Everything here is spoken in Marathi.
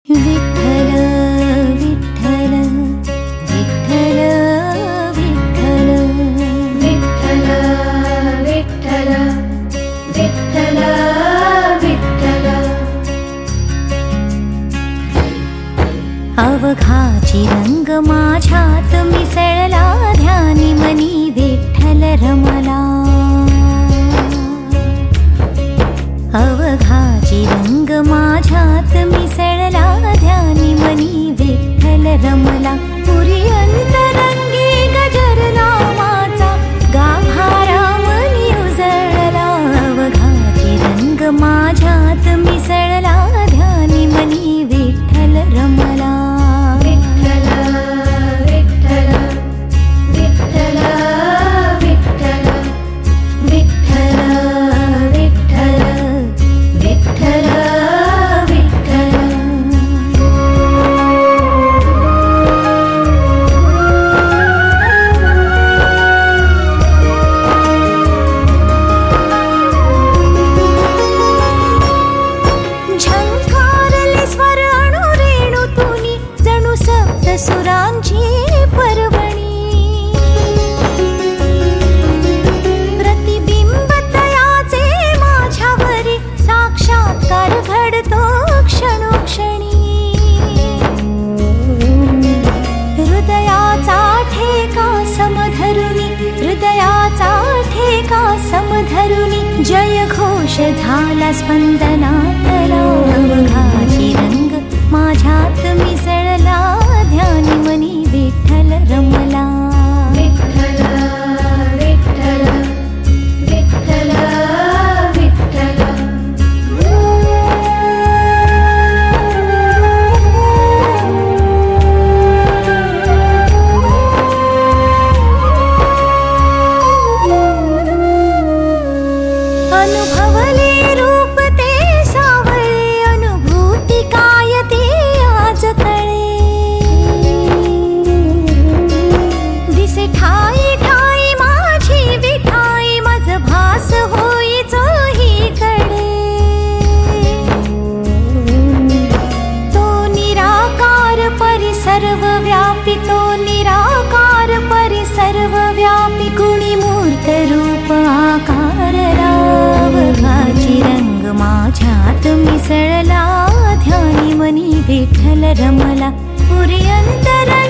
विठ्ठल विठ्ठल विठ्ठल विठ्ठल विठ्ठल विठ्ठल विठ्ठल विठ्ठल अवघाची रंग माझ्यात मिसळला ध्यानी मनी विठ्ठल रमला अवघाची रंग माझ्यात मिसळला ध्यानी मनी विठ्ठल रमला पुरी अंतरंगी गजर नामाचा गाभारा मनी उजळला अवघाची रंग माझ्यात मिसळला ध्यानी मनी विठ्ठल रमला विठ्ठल विठ्ठल विठ्ठल विठ्ठल विठ्ठल विठ्ठल सुरांची पर्वणी प्रतिबिंब तयाचे माझ्यावरी साक्षात्कार घडतो क्षणोक्षणी हृदयाचा ठेका समधरुनी हृदयाचा ठेका समधरुनी जय घोष झाला स्पंदनातला अवघाची रंग माझ्यात मिसळला ध्यानी मनी विठ्ठल रमला विठ्ठल विठ्ठल विठ्ठल विठ्ठल अनुभवले रूप ते सावळे अनुभूती काय ते आज कळे दिसे ठाई ठाई माझी विठाई मज भास होई चोही कडे तो निराकार परिसर्व व्यापी तो निराकार परिसर्व व्यापी गुणी मूर्त रूप आकार अवघाची रंग माझ्यात मिसळला ध्यानी मनी विठ्ठल रमला पुरी अंतर